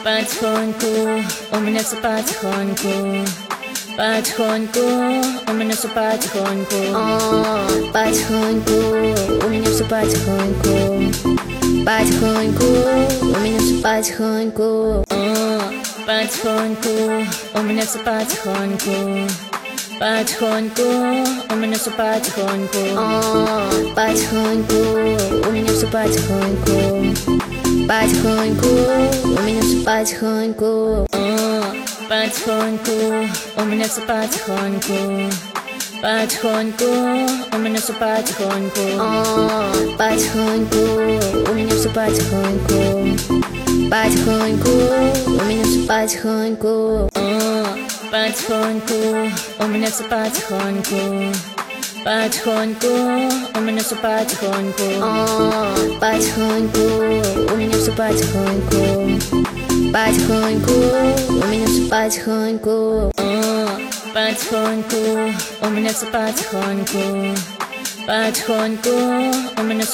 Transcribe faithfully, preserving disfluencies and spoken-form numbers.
потихоньку, у меня все потихоньку, потихоньку, у меня все потихоньку, О, потихоньку, у меня все потихоньку, потихоньку, у меня все потихоньку. О, потихоньку, у меня все потихоньку, потихоньку, у меня все потихоньку. О, потихоньку, у меня все потихоньку, потихоньку, у меня все потихоньку. О, потихоньку, у меня все потихоньку, потихоньку, у меня все потихоньку. О, потихоньку, у меня все потихоньку, потихоньку, у меня все потихоньку. О, потихоньку, у меня все потихоньку, потихоньку, у меня все потихоньку. О, потихоньку, у меня все потихоньку, потихоньку, у меня все потихоньку. О, потихоньку, у меня все потихоньку, потихоньку, у меня все